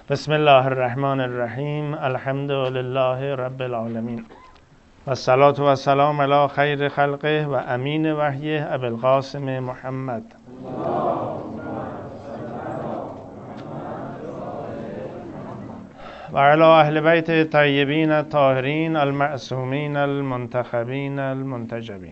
بسم الله الرحمن الرحیم. الحمد لله رب العالمین و الصلاة و السلام علی خیر خلقه و امین وحیه ابوالقاسم محمد و علی اهل بیت طیبین الطاهرین المعصومین المنتخبین المنتجبین.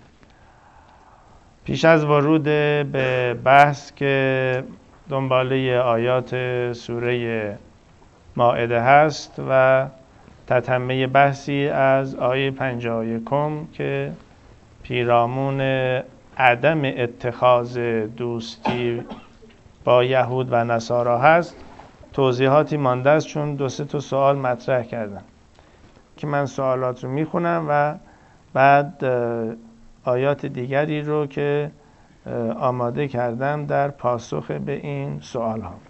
پیش از ورود به بحث که دنباله آیات سوره مائده هست و تتمه بحثی از آیه 51 که پیرامون عدم اتخاذ دوستی با یهود و نصارا هست، توضیحاتی مانده است چون دو سه تا سوال مطرح کردم که من سوالات رو میخونم و بعد آیات دیگری رو که آماده کردم در پاسخ به این سوال ها.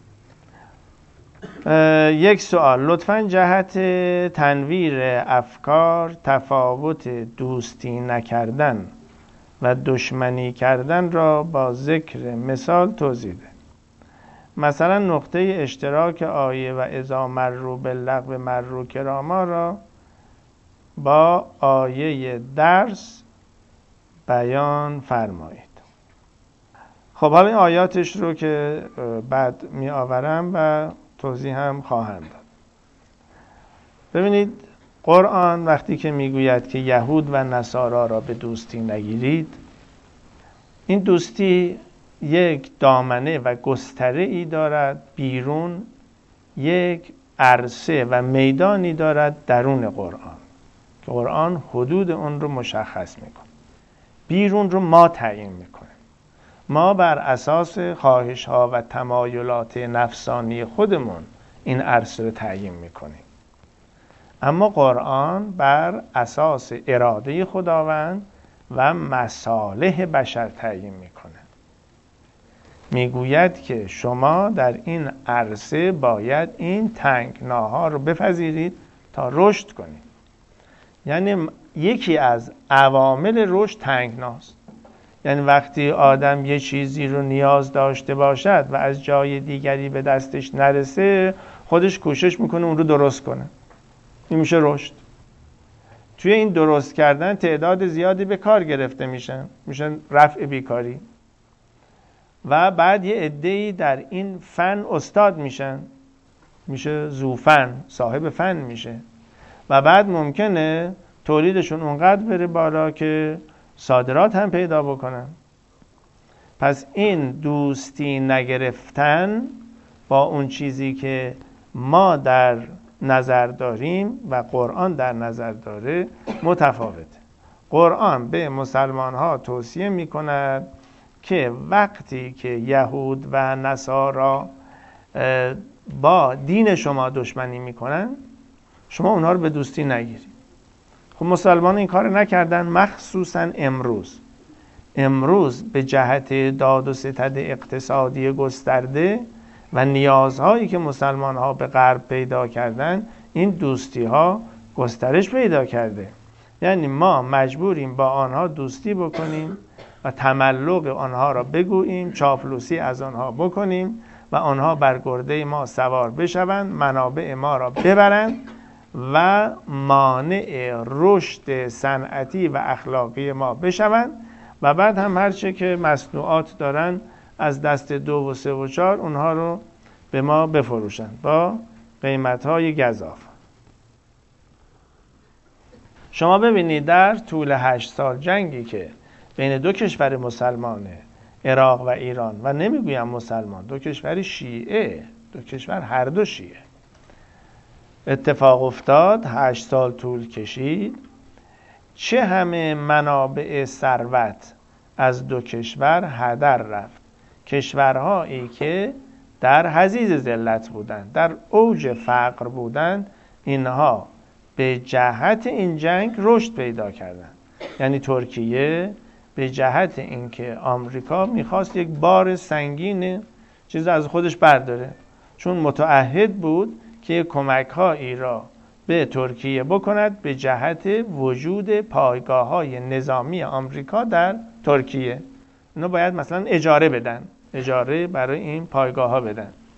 یک سوال: لطفاً جهت تنویر افکار تفاوت دوستی نکردن و دشمنی کردن را با ذکر مثال توضیح ده. مثلا نقطه اشتراک آیه و اذا مروا باللغو مروا کراما را با آیه درس بیان فرمایید. خب حالا این آیاتش رو که بعد می آورم و توضیح هم خواهم داد. ببینید، قرآن وقتی که میگوید که یهود و نصارا را به دوستی نگیرید، این دوستی یک دامنه و گستره ای دارد، بیرون یک عرصه و میدانی دارد درون قرآن که قرآن حدود اون رو مشخص میکنه. بیرون رو ما تعیین میکنه. ما بر اساس خواهش ها و تمایلات نفسانی خودمون این عرصه رو تعیین میکنیم، اما قرآن بر اساس اراده خداوند و مصالح بشر تعیین میکنه. میگوید که شما در این عرصه باید این تنگناها رو بپذیرید تا رشد کنید. یعنی یکی از عوامل رشد تنگناست. یعنی وقتی آدم یه چیزی رو نیاز داشته باشد و از جای دیگری به دستش نرسه، خودش کوشش میکنه اون رو درست کنه. این میشه رشد. توی این درست کردن تعداد زیادی به کار گرفته میشن رفع بیکاری، و بعد یه عده‌ای در این فن استاد میشه ذوفن، صاحب فن میشه، و بعد ممکنه تولیدشون اونقدر بره بالا که صادرات هم پیدا بکنن. پس این دوستی نگرفتن با اون چیزی که ما در نظر داریم و قرآن در نظر داره متفاوته. قرآن به مسلمان ها توصیه می کند که وقتی که یهود و نصارا با دین شما دشمنی می کنن، شما اونها رو به دوستی نگیرید. خب مسلمان این کار نکردن، مخصوصا امروز به جهت داد و ستد اقتصادی گسترده و نیازهایی که مسلمان ها به غرب پیدا کردن، این دوستی ها گسترش پیدا کرده. یعنی ما مجبوریم با آنها دوستی بکنیم و تملق آنها را بگوییم، چاپلوسی از آنها بکنیم و آنها بر گرده ما سوار بشوند، منابع ما را ببرند و مانع رشد صنعتی و اخلاقی ما بشوند، و بعد هم هرچه که مصنوعات دارن از دست 2 و 3 و 4 اونها رو به ما بفروشند با قیمت‌های گزاف. شما ببینید در طول 8 سال جنگی که بین 2 کشور مسلمانه، عراق و ایران، و نمیگویم مسلمان، 2 کشور شیعه، 2 کشور هر دو شیعه، اتفاق افتاد، 8 سال طول کشید، چه همه منابع ثروت از 2 کشور هدر رفت. کشورهایی که در حضیض ذلت بودند، در اوج فقر بودند، اینها به جهت این جنگ رشد پیدا کردند. یعنی ترکیه به جهت اینکه آمریکا میخواست یک بار سنگین چیز از خودش برداره، چون متعهد بود که کمک‌هایی را به ترکیه بکند به جهت وجود پایگاه‌های نظامی آمریکا در ترکیه. اینا باید مثلا اجاره بدن، اجاره برای این پایگاه‌ها بدن.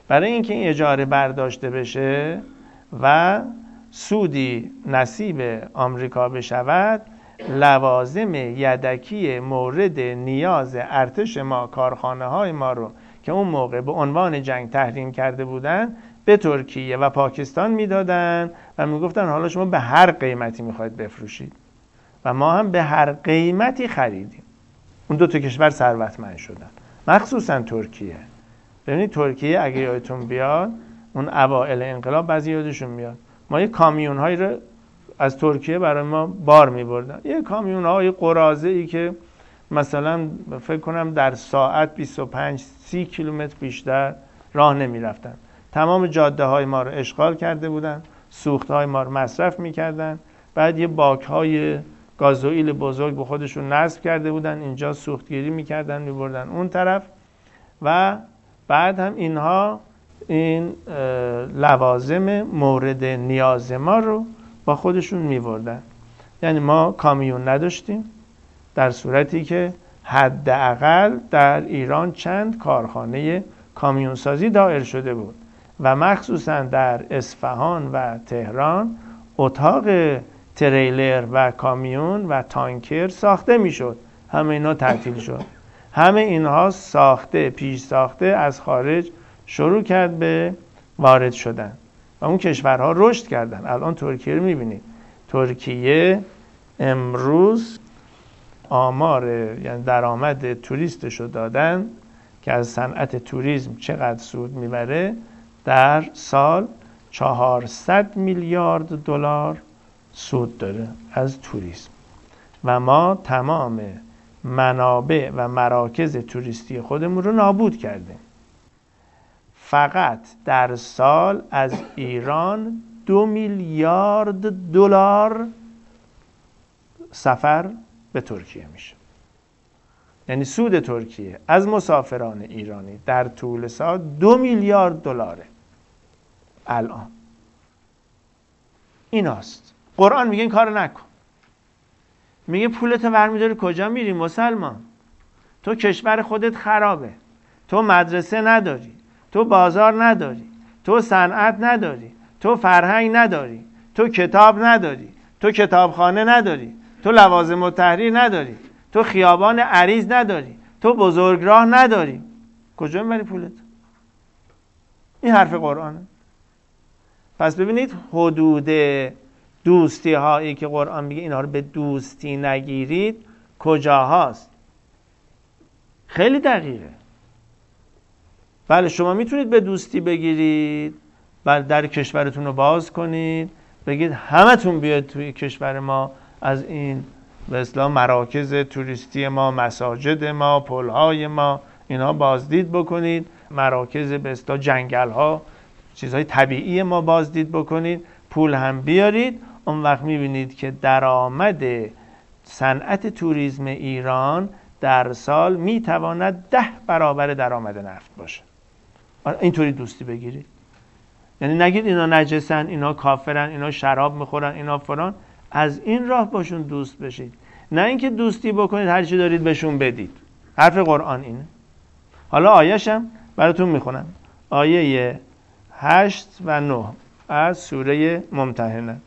برای اینکه این اجاره برداشته بشه و سودی نصیب آمریکا بشود، لوازم یدکی مورد نیاز ارتش ما، کارخانه های ما رو که اون موقع به عنوان جنگ تحریم کرده بودن به ترکیه و پاکستان میدادن و میگفتن حالا شما به هر قیمتی میخواید بفروشید و ما هم به هر قیمتی خریدیم. اون دو تا کشور ثروتمند شدن، مخصوصا ترکیه. ببینید ترکیه اگه یادتون بیاد اون اوائل انقلاب بعضی یادشون میاد ما یه کامیون هایی رو از ترکیه برای ما بار میبردن، یه کامیون های قراضه ای که مثلا فکر کنم در ساعت 25-30 کیلومتر بیشتر راه نمی رفتن. تمام جاده های ما رو اشغال کرده بودن، سوخت های ما رو مصرف میکردن، بعد یه باک های گازوئیل بزرگ به خودشون نصب کرده بودن، اینجا سوختگیری میکردن میبردن اون طرف و بعد هم اینها این لوازم مورد نیاز ما رو با خودشون میبردن. یعنی ما کامیون نداشتیم، در صورتی که حداقل در ایران چند کارخانه کامیون سازی دایر شده بود و مخصوصا در اصفهان و تهران اتاق تریلر و کامیون و تانکر ساخته میشد. همه اینا تعطیل شد. همه اینها ساخته، پیش ساخته از خارج شروع کرد به وارد شدن و اون کشورها رشد کردن. الان ترکیه رو میبینید، ترکیه امروز آمار یعنی درآمد توریستش رو دادن که از صنعت توریسم چقدر سود میبره. در سال 400 میلیارد دلار سود داره از توریسم و ما تمام منابع و مراکز توریستی خودمون رو نابود کردیم. فقط در سال از ایران 2 میلیارد دلار سفر به ترکیه میشه. یعنی سود ترکیه از مسافران ایرانی در طول سال 2 میلیارد دلاره. الان ایناست. قرآن میگه این کارو نکن. میگه پولت برمیداری کجا میری مسلمان؟ تو کشور خودت خرابه، تو مدرسه نداری، تو بازار نداری، تو صنعت نداری، تو فرهنگ نداری، تو کتاب نداری، تو کتابخانه نداری، تو لوازم التحریر نداری، تو خیابان عریض نداری، تو بزرگراه نداری. کجا میبری پولت؟ این حرف قرآنه. پس ببینید حدود دوستی هایی که قرآن میگه اینها رو به دوستی نگیرید کجاهاست. خیلی دقیقه. بله شما میتونید به دوستی بگیرید، بله در کشورتون رو باز کنید، بگید همتون بیاید توی کشور ما، از این به اصطلاح مراکز توریستی ما، مساجد ما، پلهای ما، اینها بازدید بکنید، مراکز به اصطلاح جنگل ها، چیزهای طبیعی ما بازدید بکنید، پول هم بیارید. اون وقت میبینید که درآمد صنعت توریسم ایران در سال میتواند 10 برابر درآمد نفت باشه. اینطوری دوستی بگیرید. یعنی نگید اینا نجسن، اینا کافرن، اینا شراب میخورن، اینا فلان. از این راه باشون دوست بشید، نه اینکه دوستی بکنید هر چی دارید بهشون بدید. حرف قرآن اینه. حالا آیه‌شم براتون میخونم. آیه 8 و 9 از سوره ممتحنه.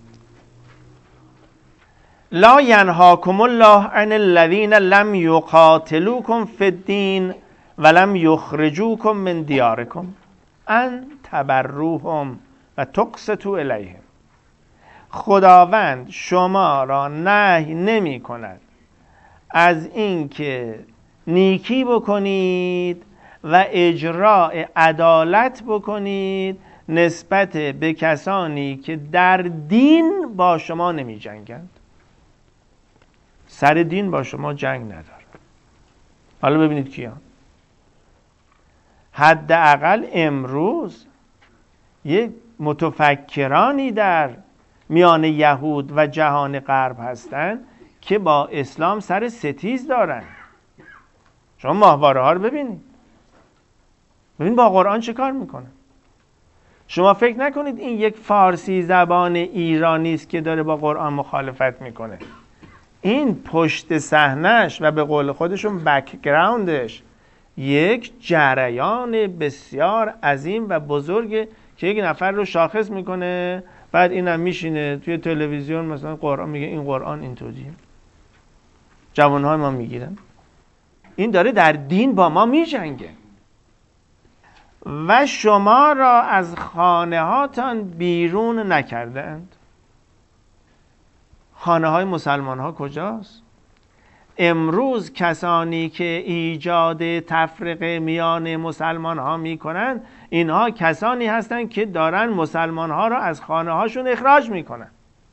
لا ینهاکم الله عن الذین لم یقاتلوکم فی الدین ولم یخرجوکم من دیارکم ان تبروهم و تقسطوا الیهم. خداوند شما را نهی نمی کند از اینکه نیکی بکنید و اجراء عدالت بکنید نسبت به کسانی که در دین با شما نمی جنگند. سر دین با شما جنگ نداره. حالا ببینید کیان. حداقل امروز یک متفکرانی در میان یهود و جهان غرب هستند که با اسلام سر ستیز دارن. شما ماهواره ها رو ببینید. ببین با قرآن چه کار میکنه. شما فکر نکنید این یک فارسی زبان ایرانی است که داره با قرآن مخالفت میکنه. این پشت صحنه‌اش و به قول خودشون بک‌گراندش یک جریان بسیار عظیم و بزرگ که یک نفر رو شاخص میکنه، بعد اینم میشینه توی تلویزیون مثلا قرآن میگه این قرآن اینطوریه، جوانهای ما میگیرن. این داره در دین با ما میجنگه. و شما را از خانه هاتان بیرون نکردند. خانه های مسلمان ها کجاست؟ امروز کسانی که ایجاد تفرقه میان مسلمان ها میکنن، اینها کسانی هستند که دارن مسلمان ها را از خانه هاشون اخراج میکنن.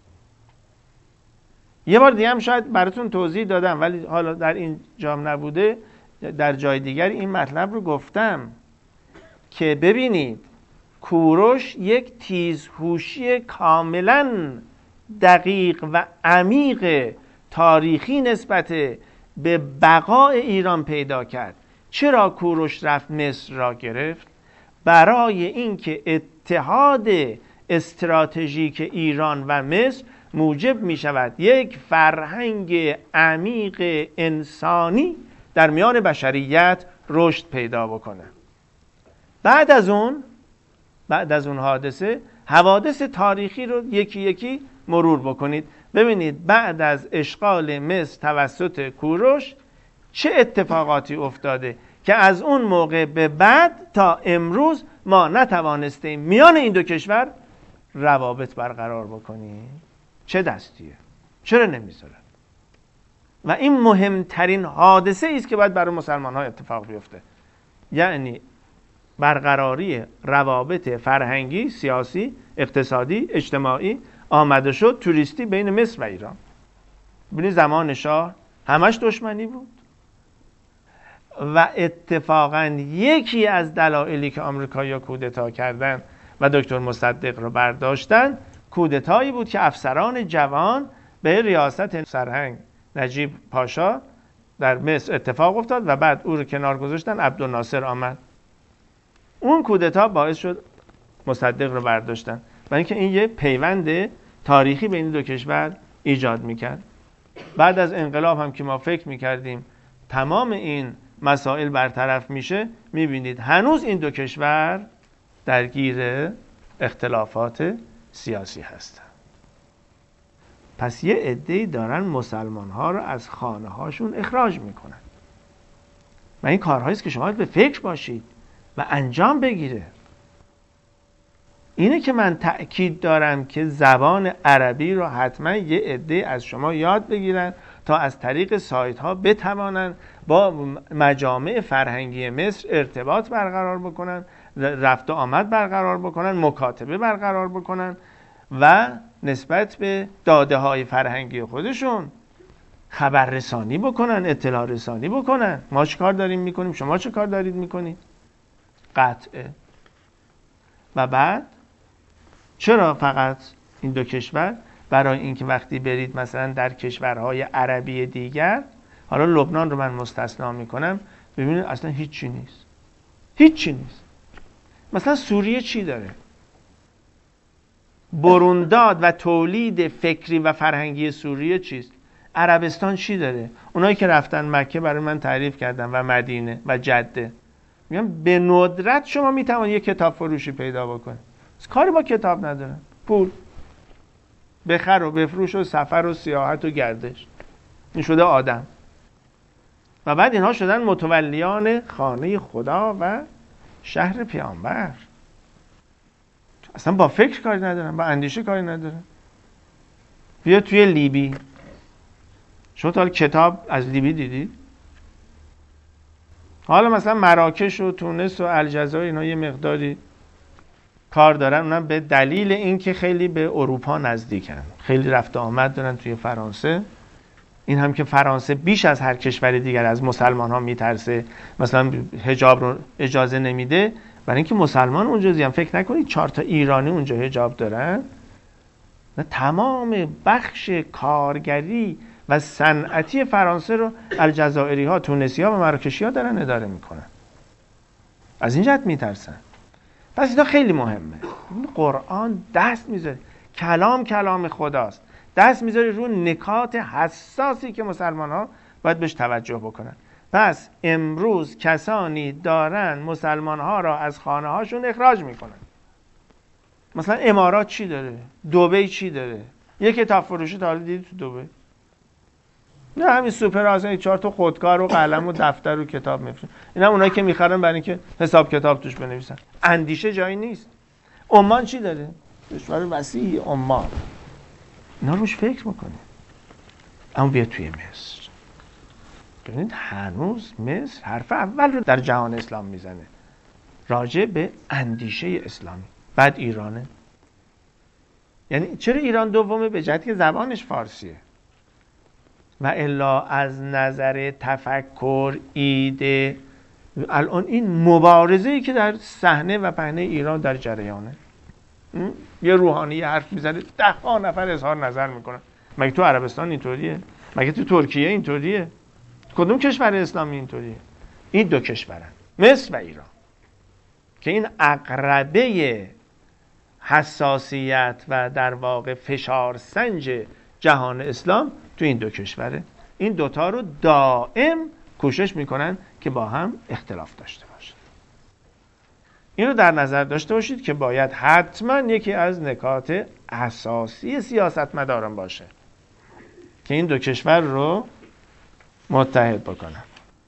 یه بار دیگه هم شاید براتون توضیح دادم، ولی حالا در این جام نبوده، در جای دیگر این مطلب رو گفتم که ببینید کوروش یک تیزهوشی کاملا دقیق و عمیق تاریخی نسبت به بقای ایران پیدا کرد. چرا کوروش رفت مصر را گرفت؟ برای اینکه اتحاد استراتژیک ایران و مصر موجب می شود یک فرهنگ عمیق انسانی در میان بشریت رشد پیدا بکنه. بعد از اون حادثه، حوادث تاریخی رو یکی یکی مرور بکنید. ببینید بعد از اشغال مصر توسط کوروش چه اتفاقاتی افتاده که از اون موقع به بعد تا امروز ما نتوانستیم میان این دو کشور روابط برقرار بکنیم. چه دستیه؟ چرا نمیذارن؟ و این مهمترین حادثه است که باید برای مسلمان ها اتفاق بیفته، یعنی برقراری روابط فرهنگی، سیاسی، اقتصادی، اجتماعی، آمده شد توریستی بین مصر و ایران. ببینید زمان شاه همش دشمنی بود و اتفاقا یکی از دلایلی که آمریکایی‌ها کودتا کردن و دکتر مصدق رو برداشتن، کودتایی بود که افسران جوان به ریاست سرهنگ نجیب پاشا در مصر اتفاق افتاد و بعد او رو کنار گذاشتن، عبدالناصر آمد. اون کودتا باعث شد مصدق رو برداشتن، برای اینکه این یه پیوند تاریخی بین دو کشور ایجاد میکرد. بعد از انقلاب هم که ما فکر میکردیم تمام این مسائل برطرف میشه، میبینید هنوز این دو کشور درگیر اختلافات سیاسی هستن. پس یه عده‌ای دارن مسلمان ها رو از خانه هاشون اخراج میکنن و این کارهایی است که شما به فکر باشید و انجام بگیره. اینه که من تأکید دارم که زبان عربی رو حتما یه عده از شما یاد بگیرن تا از طریق سایت ها بتوانن با مجامع فرهنگی مصر ارتباط برقرار بکنن، رفت و آمد برقرار بکنن، مکاتبه برقرار بکنن و نسبت به داده های فرهنگی خودشون خبررسانی بکنن، اطلاع رسانی بکنن. ما چه کار داریم میکنیم، شما چه کار دارید میکنید؟ قطعه. و بعد چرا فقط این دو کشور؟ برای اینکه وقتی برید مثلا در کشورهای عربی دیگر، حالا لبنان رو من مستثنا میکنم، ببینید اصلا هیچی نیست. هیچی نیست. مثلا سوریه چی داره؟ برونداد و تولید فکری و فرهنگی سوریه چیست؟ عربستان چی داره؟ اونایی که رفتن مکه برای من تعریف کردن و مدینه و جده، میگم به ندرت شما میتوانید یک کتاب فروشی پیدا بکنید. کاری با کتاب ندارن، پول بخر و بفروش و سفر و سیاحت و گردش، این شده آدم. و بعد اینها شدن متولیان خانه خدا و شهر پیامبر. اصلا با فکر کاری ندارن، با اندیشه کاری ندارن. بیا توی لیبی، شما تا کتاب از لیبی دیدید؟ حالا مثلا مراکش و تونس و الجزایر اینا یه مقداری کار دارن، اونم به دلیل اینکه خیلی به اروپا نزدیکن، خیلی رفت و آمد دارن توی فرانسه. این هم که فرانسه بیش از هر کشور دیگر از مسلمان ها میترسه، مثلا حجاب رو اجازه نمیده، برای اینکه مسلمان اونجا زیان. فکر نکنید 4 تا ایرانی اونجا حجاب دارن. نه، تمام بخش کارگری و صنعتی فرانسه رو الجزائری ها، تونسی ها و مراکشی ها دارن اداره میکنن. از این جهت میترسن. پس اینا خیلی مهمه. قرآن دست میذاره، کلام خداست، دست میذاره رو نکات حساسی که مسلمان ها باید بهش توجه بکنن. پس امروز کسانی دارن مسلمان ها را از خانه هاشون اخراج میکنن. مثلا امارات چی داره؟ دبی چی داره؟ یه کتاب فروشی تا حالا دیدی تو دبی؟ نه، همین سوپر آسان 4 تا خودکار و قلم و دفتر و کتاب میفروشن. اینا اونایی که میخرن برای اینکه حساب کتاب توش بنویسن. اندیشه جایی نیست. عمان چی داره؟ کشور وسیع عمان. اینا روش فکر میکنه. اما بیا توی مصر. ببینید هنوز مصر حرف اول رو در جهان اسلام میزنه راجع به اندیشه اسلامی. بعد ایرانه. یعنی چرا ایران دومه؟ به جهتی که زبانش فارسیه و الا از نظر تفکر، ایده، الان این مبارزه‌ای که در صحنه و پهنه ایران در جریانه. یه روحانی حرف میزنه 10 نفر اظهار نظر میکنن. مگه تو عربستان اینطوریه؟ مگه تو ترکیه اینطوریه؟ کدوم کشور اسلامی اینطوریه؟ این دو کشورن، مصر و ایران، که این عقربه حساسیت و در واقع فشار سنج جهان اسلام تو این دو کشوره. این دوتا رو دائم کوشش میکنن که با هم اختلاف داشته باشن. این رو در نظر داشته باشید که باید حتما یکی از نکات اساسی سیاستمداران باشه که این دو کشور رو متحد بکنن.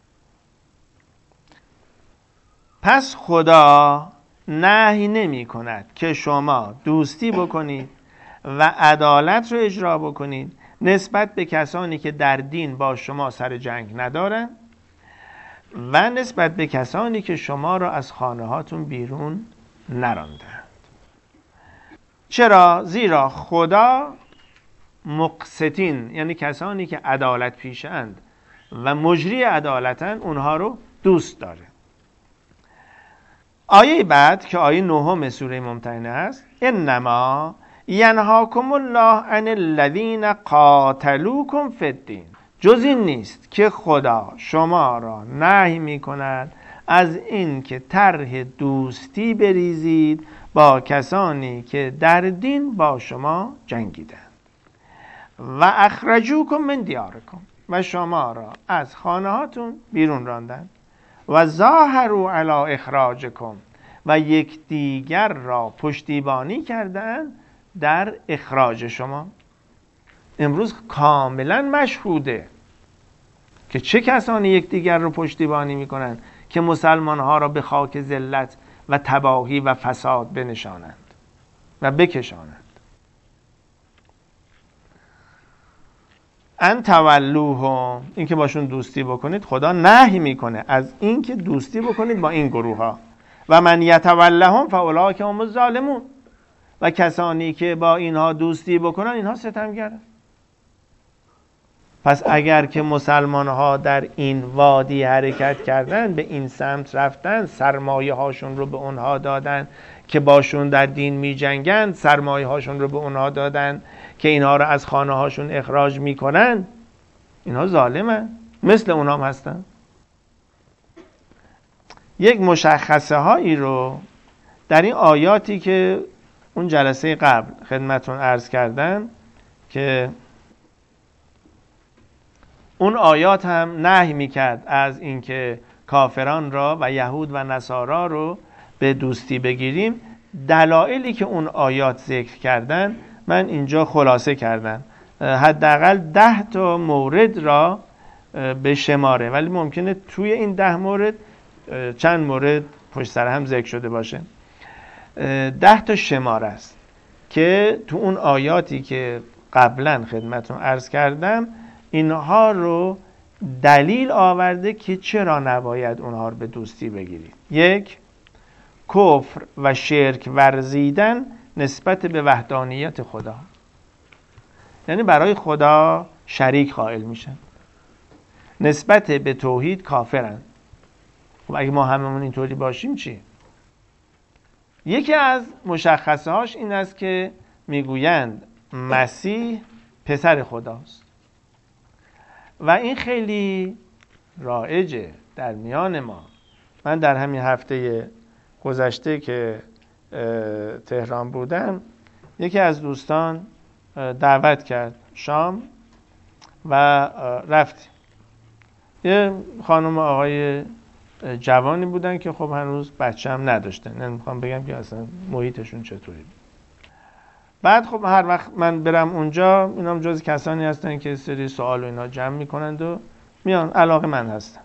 پس خدا نهی نمی کند که شما دوستی بکنید و عدالت رو اجرا بکنید نسبت به کسانی که در دین با شما سر جنگ ندارن و نسبت به کسانی که شما را از خانه هاتون بیرون نراندند. چرا؟ زیرا خدا مقسطین، یعنی کسانی که عدالت پیشند و مجری عدالتن، اونها رو دوست داره. آیه بعد که آیه 9 سوره ممتحنه است، انما ینهاکم الله عن الذین قاتلوکم فی الدین. جز این نیست که خدا شما را نهی می کند از این که طرح دوستی بریزید با کسانی که در دین با شما جنگیدند و اخرجوکم من دیارکم، و شما را از خانه هاتون بیرون راندند و ظاهروا علی اخراجکم، و یکدیگر را پشتیبانی کردند در اخراج شما. امروز کاملا مشهوده که چه کسانی یکدیگر رو پشتیبانی میکنند که مسلمان ها را به خاک ذلت و تباهی و فساد بنشانند و بکشانند. ان تولوهم، این که باشون دوستی بکنید، خدا نهی میکنه از این که دوستی بکنید با این گروه ها. و من یتولهم فاولئک هم الظالمون، و کسانی که با اینها دوستی بکنن اینها ستمگرن. پس اگر که مسلمان ها در این وادی حرکت کردن، به این سمت رفتن، سرمایه هاشون رو به اونها دادن که باشون در دین می جنگن، سرمایه هاشون رو به اونها دادن که اینها رو از خانه هاشون اخراج می کنن، اینها ظالمن، مثل اونها هم هستن. یک مشخصه هایی رو در این آیاتی که اون جلسه قبل خدمتون عرض کردم که اون آیات هم نهی میکرد از اینکه کافران را و یهود و نصارا رو به دوستی بگیریم. دلایلی که اون آیات ذکر کردن من اینجا خلاصه کردم، حداقل 10 تا مورد را به شماره، ولی ممکنه توی این 10 مورد چند مورد پشت سر هم ذکر شده باشه. 10 تا شماره است که تو اون آیاتی که قبلا خدمتون عرض کردم اینها رو دلیل آورده که چرا نباید اونها رو به دوستی بگیرید. 1. کفر و شرک ورزیدن نسبت به وحدانیت خدا، یعنی برای خدا شریک قائل میشن، نسبت به توحید کافرن. خب اگه ما هممون اینطوری باشیم چی؟ یکی از مشخصه هاش این است که میگویند مسیح پسر خداست و این خیلی رایجه در میان ما. من در همین هفته گذشته که تهران بودم، یکی از دوستان دعوت کرد شام و رفتیم. یه خانم آقای جوانی بودن که خب هنوز بچه هم نداشتن، نمیخوام بگم که اصلا محیطشون چطوری. بعد خب هر وقت من برم اونجا، اینام جز کسانی هستن که سری سوال و اینا جمع میکنند و میان، علاقه من هستن.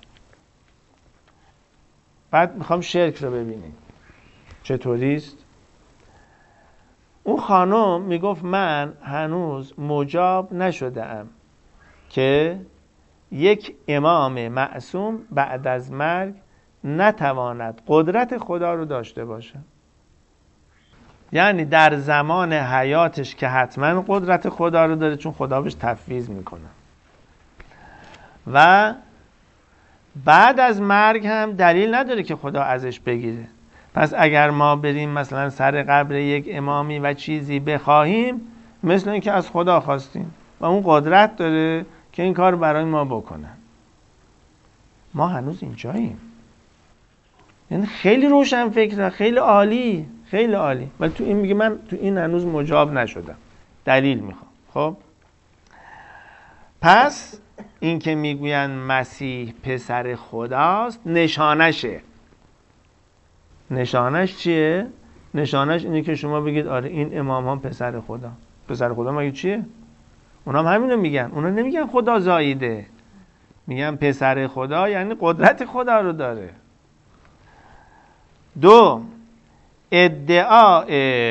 بعد میخوام شرک رو ببینیم چطوریست. اون خانم میگفت من هنوز مجاب نشده‌ام که یک امام معصوم بعد از مرگ نتواند قدرت خدا رو داشته باشه. یعنی در زمان حیاتش که حتما قدرت خدا رو داره، چون خدا بهش تفویض میکنه، و بعد از مرگ هم دلیل نداره که خدا ازش بگیره. پس اگر ما بریم مثلا سر قبر یک امامی و چیزی بخواهیم، مثل اینکه از خدا خواستیم و اون قدرت داره که این کار برای ما بکنه. ما هنوز اینجاییم. یعنی خیلی روشن فکره، خیلی عالی، خیلی عالی. ولی تو این میگه من تو این هنوز مجاب نشدم، دلیل میخوام. خب پس این که میگوین مسیح پسر خداست، نشانشه. نشانش چیه؟ نشانش اینه که شما بگید آره این امام هم پسر خدا. پسر خدا مگه چیه؟ اونا هم همینو میگن. اونا نمیگن خدا زاییده، میگن پسر خدا، یعنی قدرت خدا رو داره. دو، ادعا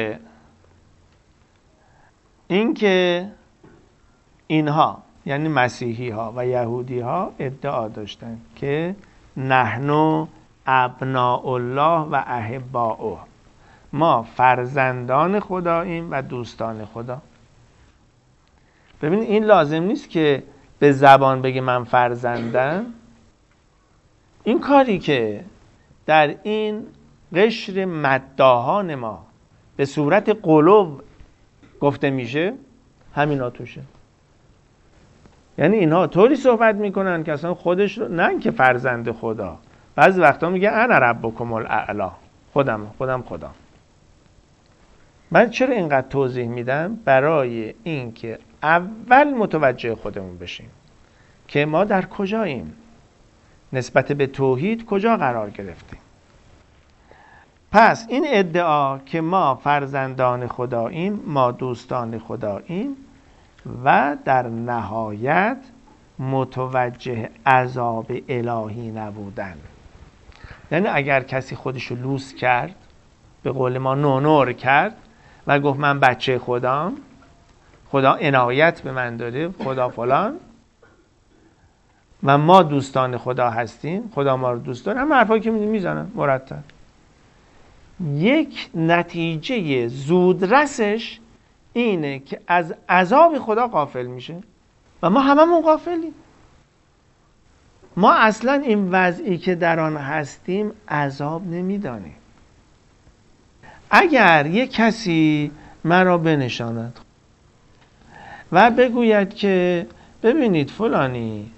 این که اینها یعنی مسیحی ها و یهودی ها ادعا داشتن که نحنو ابناء الله و احباؤه، ما فرزندان خداییم و دوستان خدا. ببین این لازم نیست که به زبان بگه من فرزندم. این کاری که در این قشر مداحان ما به صورت قلوب گفته میشه، همینا توشه. یعنی اینها طوری صحبت میکنن که اصلا خودش رو، نه اینکه فرزند خدا، بعضی وقتا میگه انا ربکم الاعلی، خودم خدا. من چرا اینقدر توضیح میدم؟ برای اینکه اول متوجه خودمون بشیم که ما در کجاییم، نسبت به توحید کجا قرار گرفتیم. پس این ادعا که ما فرزندان خداییم، ما دوستان خداییم و در نهایت متوجه عذاب الهی نبودن. یعنی اگر کسی خودشو لوس کرد، به قول ما نونور کرد و گفت من بچه خدام، خدا عنایت به من داره، خدا فلان و ما دوستان خدا هستیم، خدا ما رو دوست داره، هم حرفایی که میزنن مرتب، یک نتیجه زودرسش اینه که از عذاب خدا غافل میشه و ما هممون غافلیم. ما اصلا این وضعی که در آن هستیم عذاب نمیدانیم. اگر یک کسی مرا بنشاند و بگوید که ببینید فلانی،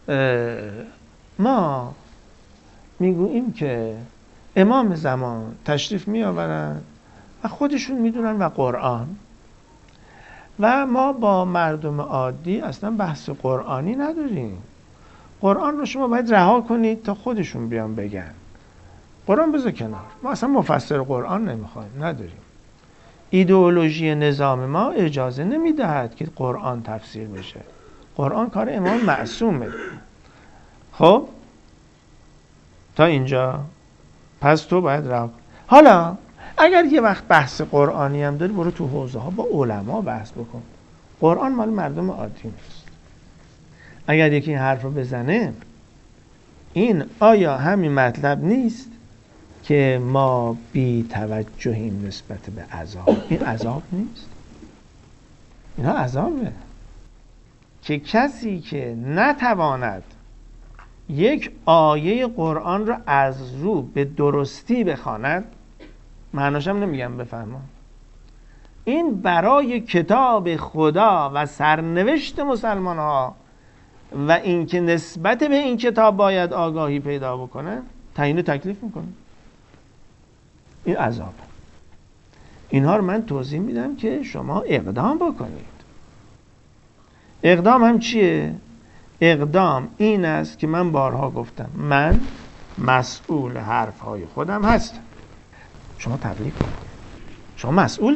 ما میگوییم که امام زمان تشریف می آورن و خودشون میدونن و قرآن، و ما با مردم عادی اصلا بحث قرآنی نداریم، قرآن رو شما باید رها کنید تا خودشون بیان بگن، قرآن بذار کنار، ما اصلا مفسر قرآن نمیخوایم، نداریم، ایدئولوژی نظام ما اجازه نمیدهد که قرآن تفسیر بشه، قرآن کار امام معصومه. خب تا اینجا پس تو باید رها کن. حالا اگر یه وقت بحث قرآنی هم داری، برو تو حوزه ها با علما بحث بکن، قرآن مال مردم عادی نیست. اگر یکی این حرف رو بزنه، این آیا همین مطلب نیست که ما بی توجهیم نسبت به عذاب؟ این عذاب نیست؟ اینا عذابه که کسی که نتواند یک آیه قرآن رو از رو به درستی بخواند، معناشم نمیگم بفهمم، این برای کتاب خدا و سرنوشت مسلمان ها و اینکه نسبت به این کتاب باید آگاهی پیدا بکنه، تعیین تکلیف میکنه. این عذاب. اینها رو من توضیح میدم که شما اقدام بکنید. اقدام هم چیه؟ اقدام این است که من بارها گفتم من مسئول حرفهای خودم هستم. شما تبلیغ کنید، شما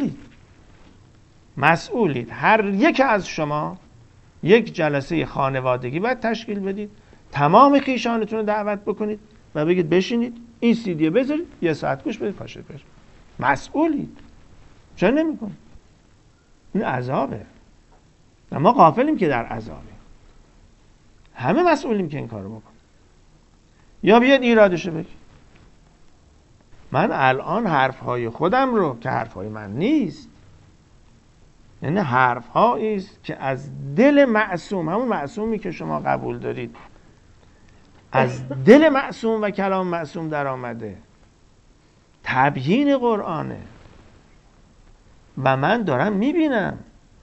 مسئولید. هر یک از شما یک جلسه خانوادگی باید تشکیل بدید، تمام خویشانتون رو دعوت بکنید و بگید بشینید این CD بذارید 1 ساعت گوش بدید پاشید برید. مسئولید. چرا نمی‌کنید؟ این عذابه و ما غافلیم که در عذابیم. همه مسئولیم که این کارو بکنیم. یا بیاد ایرادشو بگید. من الان حرفهای خودم رو که حرفهای من نیست، یعنی حرفهایی است که از دل معصوم، همون معصومی که شما قبول دارید، از دل معصوم و کلام معصوم در آمده، تبیین قرآنه و من دارم میبینم.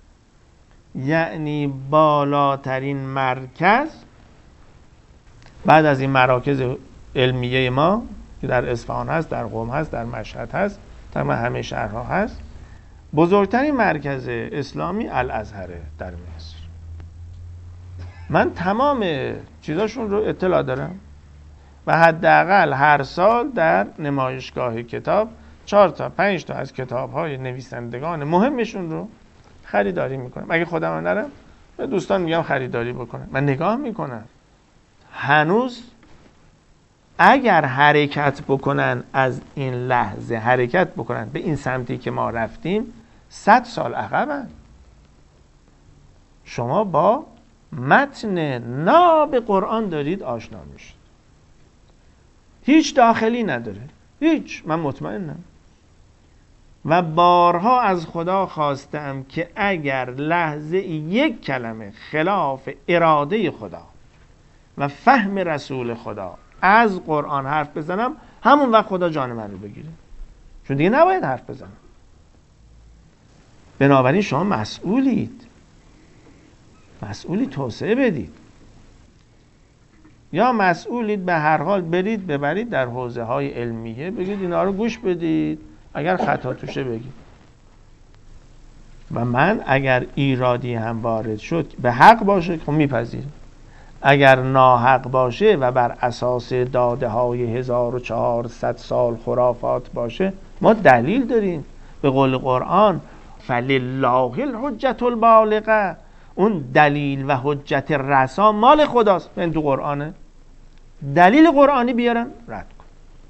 یعنی بالاترین مرکز بعد از این مراکز علمیه ما که در اصفهان هست، در قم هست، در مشهد هست، تمام همه شهرها هست، بزرگترین مرکز اسلامی الازهره در مصر. من تمام چیزاشون رو اطلاع دارم و حداقل هر سال در نمایشگاه کتاب 4 تا 5 تا از کتاب‌های نویسندگان مهمشون رو خریداری میکنم. اگه خودم نرم به دوستان میگم خریداری بکنم. من نگاه میکنم هنوز اگر حرکت بکنن، از این لحظه حرکت بکنن به این سمتی که ما رفتیم، 100 سال عقبن. شما با متن ناب قرآن دارید آشنا میشید. هیچ داخلی نداره، هیچ. من مطمئنم و بارها از خدا خواستم که اگر لحظه یک کلمه خلاف اراده خدا و فهم رسول خدا از قرآن حرف بزنم، همون وقت خدا جان من رو بگیره، چون دیگه نباید حرف بزنم. بنابراین شما مسئولید، توسعه بدید، یا مسئولید به هر حال برید ببرید در حوزه های علمیه، بگید اینا رو گوش بدید، اگر خطا توشه بگید. و من اگر ایرادی هم وارد شد به حق باشه خب میپذیرم، اگر ناحق باشه و بر اساس داده های 1400 سال خرافات باشه، ما دلیل داریم. به قول قرآن فلله الحجة البالغه، اون دلیل و حجت رسا مال خداست. من تو قرآنه دلیل قرآنی بیارم رد کن.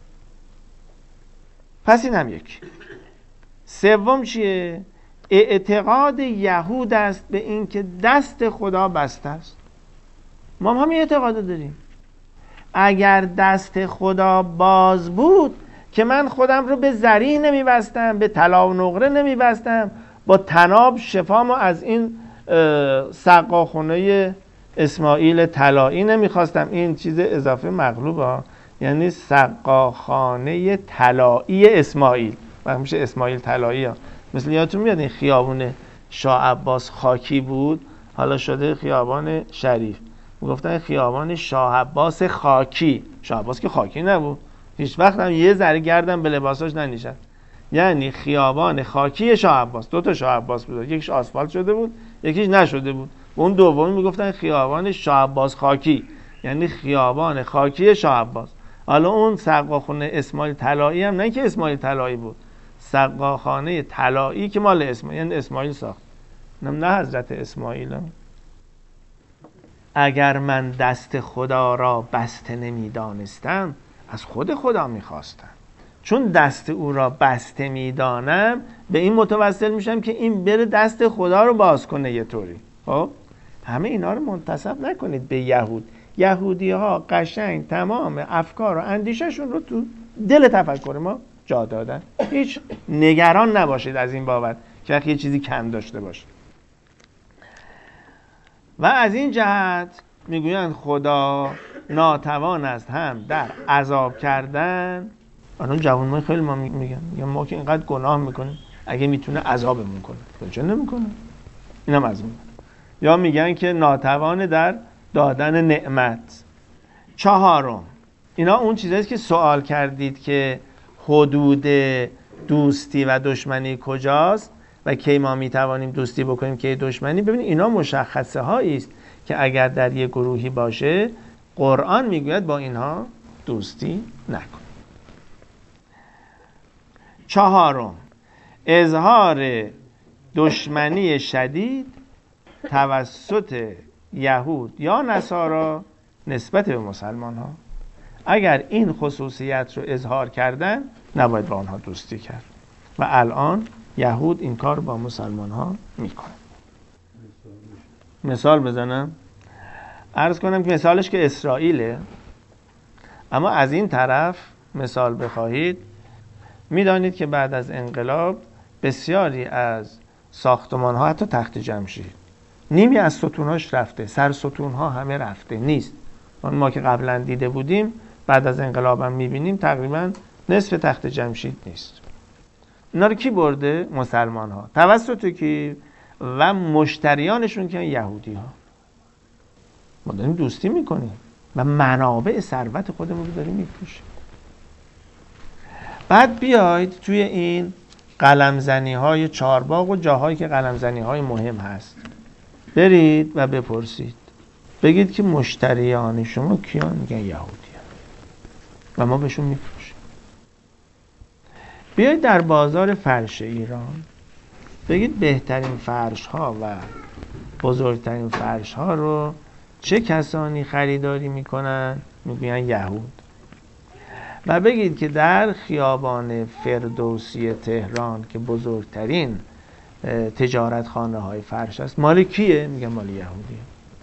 پس این هم یکی. سوم چیه؟ اعتقاد یهود است به این که دست خدا بسته است. ما هم همین اعتقاد داریم. اگر دست خدا باز بود که من خودم رو به زری نمیبستم، به طلا و نقره نمیبستم، با طناب شفامو از این سقاخونه اسماعیل طلایی نمیخواستم. این چیز اضافه مغلوبه، یعنی سقاخانه طلایی اسماعیل، وقت میشه اسماعیل طلایی ها. مثل یادتون میاد این خیابون شاه عباس خاکی بود، حالا شده خیابان شریف. میگفتن خیابان شاه عباس خاکی. شاه عباس که خاکی نبود، هیچ وقت هم یه ذره گردن به لباساش ننشست. یعنی خیابان خاکی شاه عباس. 2 تا شاه عباس بود، یکیش آسفالت شده بود، یکیش نشده بود. و اون دومی میگفتن خیابان شاه عباس خاکی، یعنی خیابان خاکی شاه عباس. حالا اون سقاخونه اسماعیل طلایی هم نه که اسماعیل طلایی بود، سقاخانه طلایی که مال اسماعیل، یعنی اسماعیل ساخت، نه حضرت اسماعیل. اگر من دست خدا را بسته نمیدانستم، از خود خدا میخواستم. چون دست او را بسته میدانم، به این متوسل میشم که این بره دست خدا رو باز کنه یه طوری. خب همه اینا رو منتسب نکنید به یهود. یهودی ها قشنگ تمام افکار و اندیششون رو تو دل تفکر ما جا دادن. هیچ نگران نباشید از این بابت که یه چیزی کم داشته باشه. و از این جهت میگویند خدا ناتوان است هم در عذاب کردن. الان جوان‌ها خیلی ما میگن یا ما که اینقدر گناه میکنیم، اگه میتونه عذابمون کنه، چرا نمیکنه؟ اینم از اون. یا میگن که ناتوان در دادن نعمت. 4، اینا اون چیزاییست که سوال کردید که حدود دوستی و دشمنی کجاست و کی ما میتوانیم دوستی بکنیم، کی دشمنی. ببینید اینا مشخصه هایی است که اگر در یک گروهی باشه قرآن میگوید با اینها دوستی نکن. چهارم، اظهار دشمنی شدید توسط یهود یا نصارا نسبت به مسلمان ها. اگر این خصوصیت رو اظهار کردن نباید با آنها دوستی کرد و الان یهود این کار با مسلمان ها میکنه. مثال بزنم، عرض کنم که مثالش که اسرائیله، اما از این طرف مثال بخواهید میدانید که بعد از انقلاب بسیاری از ساختمان ها، حتی تخت جمشید، نیمی از ستونهاش رفته، سر ستون ها همه رفته نیست. ما که قبلا دیده بودیم بعد از انقلاب هم میبینیم تقریبا نصف تخت جمشید نیست. اینا رو کی برده؟ مسلمان ها. توسط کی؟ و مشتریانشون که یهودی ها. ما داریم دوستی میکنیم و منابع ثروت خودمون رو داریم میفروشیم. بعد بیاید توی این قلمزنی های چارباغ و جاهایی که قلمزنی های مهم هست برید و بپرسید، بگید که مشتریان شما کیان؟ میگن یهودی ها و ما بهشون میفروشیم. بیاید در بازار فرش ایران بگید بهترین فرش ها و بزرگترین فرش ها رو چه کسانی خریداری میکنن؟ میگن یهود. و بگید که در خیابان فردوسی تهران که بزرگترین تجارت خانه های فرش است مال کیه؟ میگن مال یهودیه.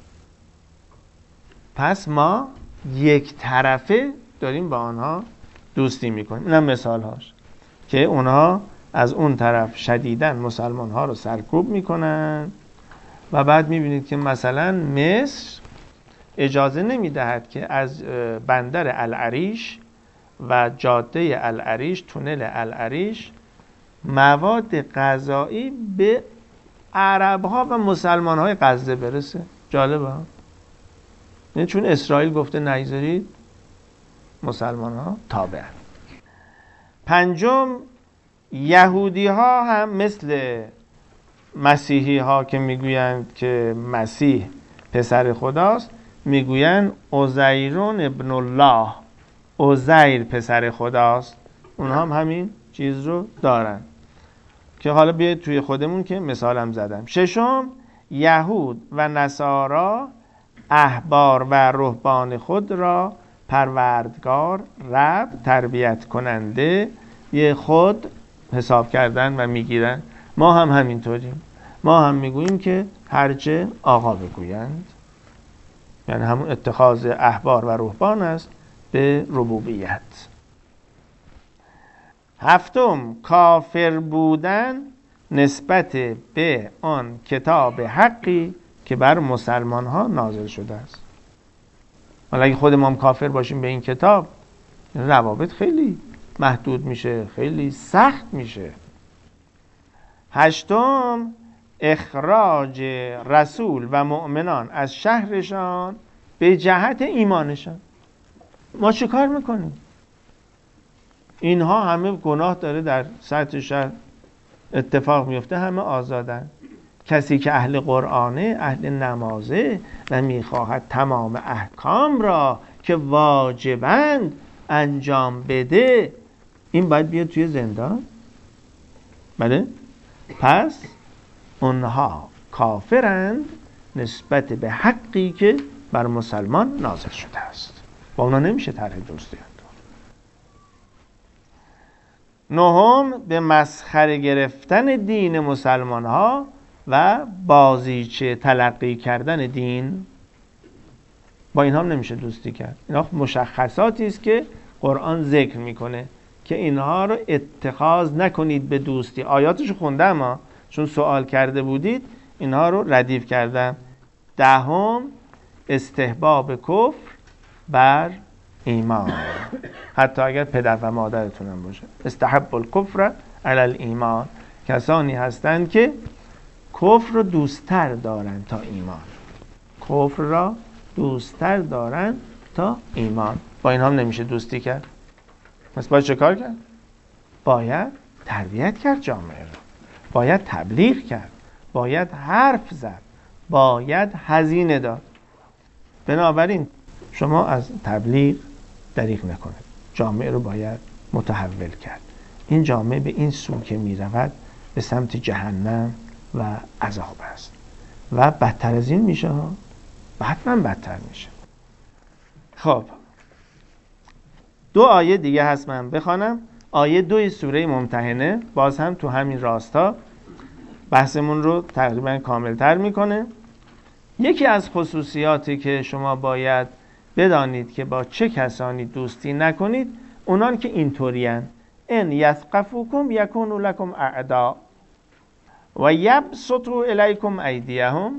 پس ما یک طرفه داریم با آنها دوستی میکنیم. اینم مثال هاش که اونها از اون طرف شدیداً مسلمان ها رو سرکوب میکنن و بعد میبینید که مثلا مصر اجازه نمیدهد که از بندر العریش و جاده العریش، تونل العریش، مواد غذایی به عرب ها و مسلمان های غزه برسه. جالبه ها؟ یعنی چون اسرائیل گفته نگذارید، مسلمان ها تابعن. پنجم، یهودی ها هم مثل مسیحی ها که میگویند که مسیح پسر خداست، میگویند عزیرون ابن الله، عزیر پسر خداست. اونها هم همین چیز رو دارن که حالا بیاید توی خودمون که مثالم زدم. ششم، یهود و نصارا احبار و رهبان خود را پروردگار، رب، تربیت کننده یه خود حساب کردن و میگیرن. ما هم همینطوریم. ما هم میگوییم که هرچه آقا بگویند، یعنی همون اتخاذ احبار و رهبان است به ربوبیت. هفتم، کافر بودن نسبت به آن کتاب حقی که بر مسلمان ها نازل شده است. حالا اگه خود ما هم کافر باشیم به این کتاب، روابط خیلی محدود میشه، خیلی سخت میشه. هشتم، اخراج رسول و مؤمنان از شهرشان به جهت ایمانشان. ما چه کار میکنیم؟ اینها همه گناه داره در سطح شهر اتفاق میفته، همه آزادن. کسی که اهل قرآنه، اهل نمازه و میخواهد تمام احکام را که واجبند انجام بده، این باید بیاد توی زندان. بله؟ پس اونها کافرند نسبت به حقی که بر مسلمان نازل شده است. با اونا نمیشه طرح دوستی انداخت. نهم، به مسخره گرفتن دین مسلمان ها و بازیچه تلقی کردن دین، با اینها هم نمیشه دوستی کرد. اینا مشخصاتی است که قرآن ذکر میکنه که اینها رو اتخاذ نکنید به دوستی. آیاتش خوندم ها، چون سوال کرده بودید اینها رو ردیف کردم. دهم، استحباب کفر بر ایمان، حتی اگر پدر و مادرتونم باشه. استحب الکفر علی الایمان، کسانی هستند که کفر رو دوست‌تر دارن تا ایمان. کفر را دوست‌تر دارن تا ایمان. با این هم نمیشه دوستی کرد. پس باید چه کار کرد؟ باید تربیت کرد جامعه را، باید تبلیغ کرد، باید حرف زد، باید هزینه داد. بنابراین شما از تبلیغ دریغ نکنید. جامعه رو باید متحول کرد. این جامعه به این سو که می رود به سمت جهنم و عذاب است و بدتر از این میشه و حتما بدتر میشه. خب 2 آیه دیگه هست من بخوانم. آیه 2 سوره ممتحنه باز هم تو همین راستا بحثمون رو تقریبا کاملتر میکنه. یکی از خصوصیاتی که شما باید بدانید که با چه کسانی دوستی نکنید اونان که اینطورین: ان یثقفوکم یکونوا لکم اعداء و یبسطوا الیکم ایدیهم.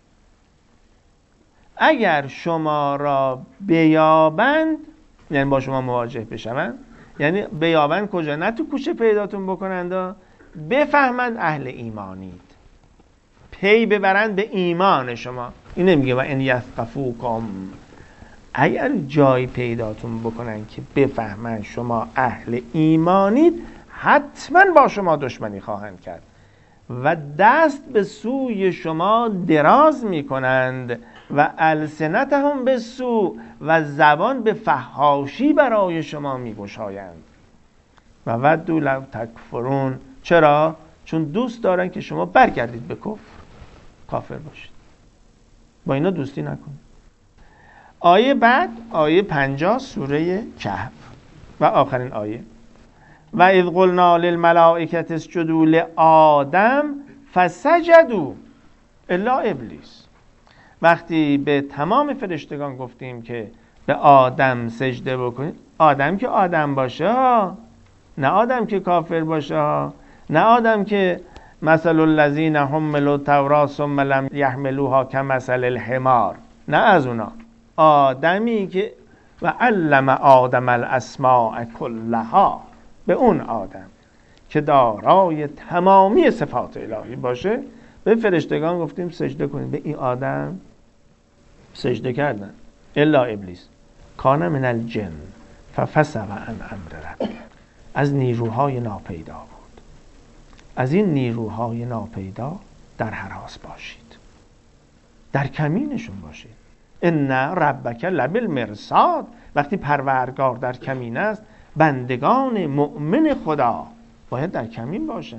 اگر شما را بیابند، یعنی با شما مواجه بشوند، یعنی بیابند کجا؟ نه تو کوچه پیداتون بکنند، بفهمند اهل ایمانید، پی ببرند به ایمان شما. این نمیگه و ان یثقفوکم، اگر جای پیداتون بکنن که بفهمن شما اهل ایمانید، حتما با شما دشمنی خواهند کرد و دست به سوی شما دراز میکنند و السنتهم بالسوء، و زبان به فحاشی برای شما میگشایند. و ودوا لو تکفرون. چرا؟ چون دوست دارن که شما برگردید به کافر باشید. با اینا دوستی نکنید. آیه بعد آیه 50 سوره کهف و آخرین آیه: و اذ قلنا للملائکة اسجدوا لآدم فسجدوا الا ابلیس. وقتی به تمام فرشتگان گفتیم که به آدم سجده بکنید، آدم که آدم باشه، نه آدم که کافر باشه، نه آدم که مثل الذین حملوا التوراة ثم لم یحملوها کمثل الحمار، نه از اونا. آدمی که و علم آدم الاسماء کلها، به اون آدم که دارای تمامی صفات الهی باشه. به فرشتگان گفتیم سجده کنید، به این آدم سجده کردن. الا ابلیس کان من الجن ففسق عن امر ربه. از نیروهای ناپیدا بود. از این نیروهای ناپیدا در هراس باشید، در کمینشون باشید. ان ربک لبالمرصاد. وقتی پروردگار در کمین است، بندگان مؤمن خدا باید در کمین باشن.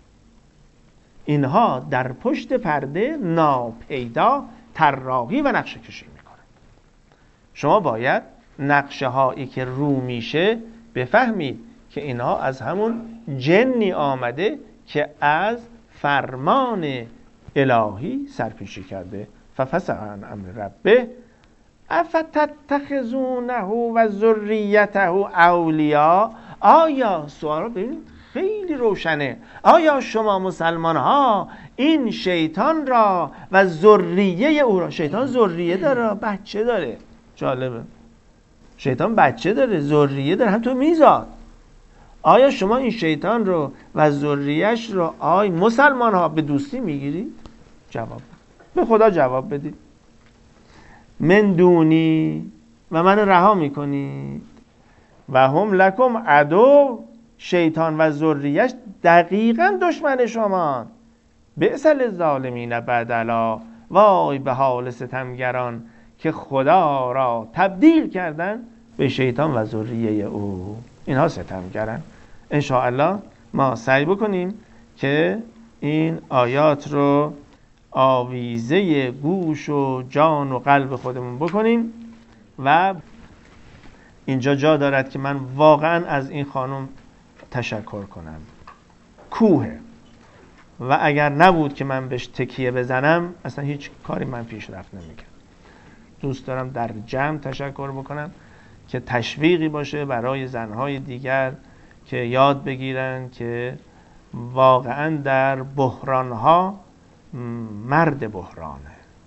اینها در پشت پرده ناپیدا طراحی و نقشه کشی میکنن. شما باید نقشه هایی که رو میشه بفهمید که اینها از همون جنی آمده که از فرمان الهی سرپیشی کرده. ففسق عن امر ربه افتتخذونه و ذریته اولیاء. آیا سوال ببینید خیلی روشنه، آیا شما مسلمان ها این شیطان را و ذریه او را، شیطان ذریه داره، بچه داره، جالبه، شیطان بچه داره، ذریه داره، هم تو میزاد. آیا شما این شیطان رو و ذریهش رو، آی مسلمان ها، به دوستی میگیرید؟ جواب به خدا جواب بدید. من دونی، و من رها میکنید، و هم لکم عدو، شیطان و ذریهش دقیقا دشمن شما. بئس للظالمین بدلا. وای به حال ستمگران که خدا را تبدیل کردن به شیطان و ذریه او. اینها ستمگرن. انشاءالله ما سعی بکنیم که این آیات رو آویزه گوش و جان و قلب خودمون بکنیم. و اینجا جا دارد که من واقعا از این خانم تشکر کنم. کوه و اگر نبود که من بهش تکیه بزنم اصلا هیچ کاری من پیشرفت نمیکنم. دوست دارم در جمع تشکر بکنم که تشویقی باشه برای زنهای دیگر که یاد بگیرن که واقعا در بحرانها مرد بحران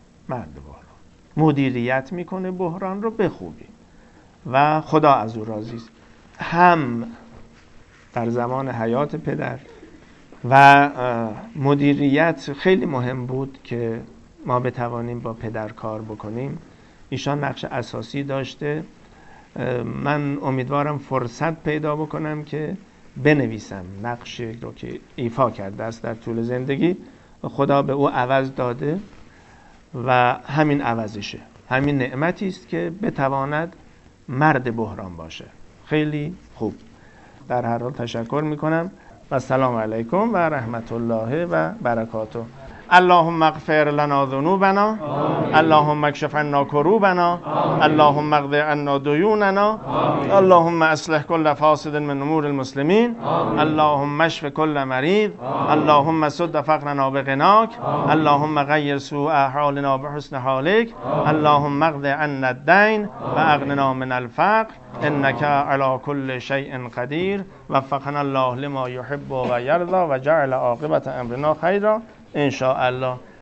مدیریت میکنه بحران رو به خوبی و خدا از او راضی است. هم در زمان حیات پدر و مدیریت خیلی مهم بود که ما بتوانیم با پدر کار بکنیم. ایشان نقش اساسی داشته. من امیدوارم فرصت پیدا بکنم که بنویسم نقشی رو که ایفا کرده است در طول زندگی. خدا به او عوض داده و همین عوضشه. همین نعمتی است که بتواند مرد بحران باشه. خیلی خوب. در هر حال تشکر میکنم و السلام علیکم و رحمت الله و برکاته. اللهم اغفر لنا ذنوبنا، اللهم اکشف عنا کروبنا، اللهم اقض عنا دیوننا، اللهم اصلح كل فاسد من امور المسلمین، اللهم اشف كل مريض، اللهم سد فقرنا بغناك، اللهم غیر سوء حالنا بحسن حالك، اللهم اقض عنا الدين واغننا من الفقر انك على كل شيء قدير. وفقنا الله لما يحب و یرضى و جعل عاقبت امرنا خیرا ان شاء الله.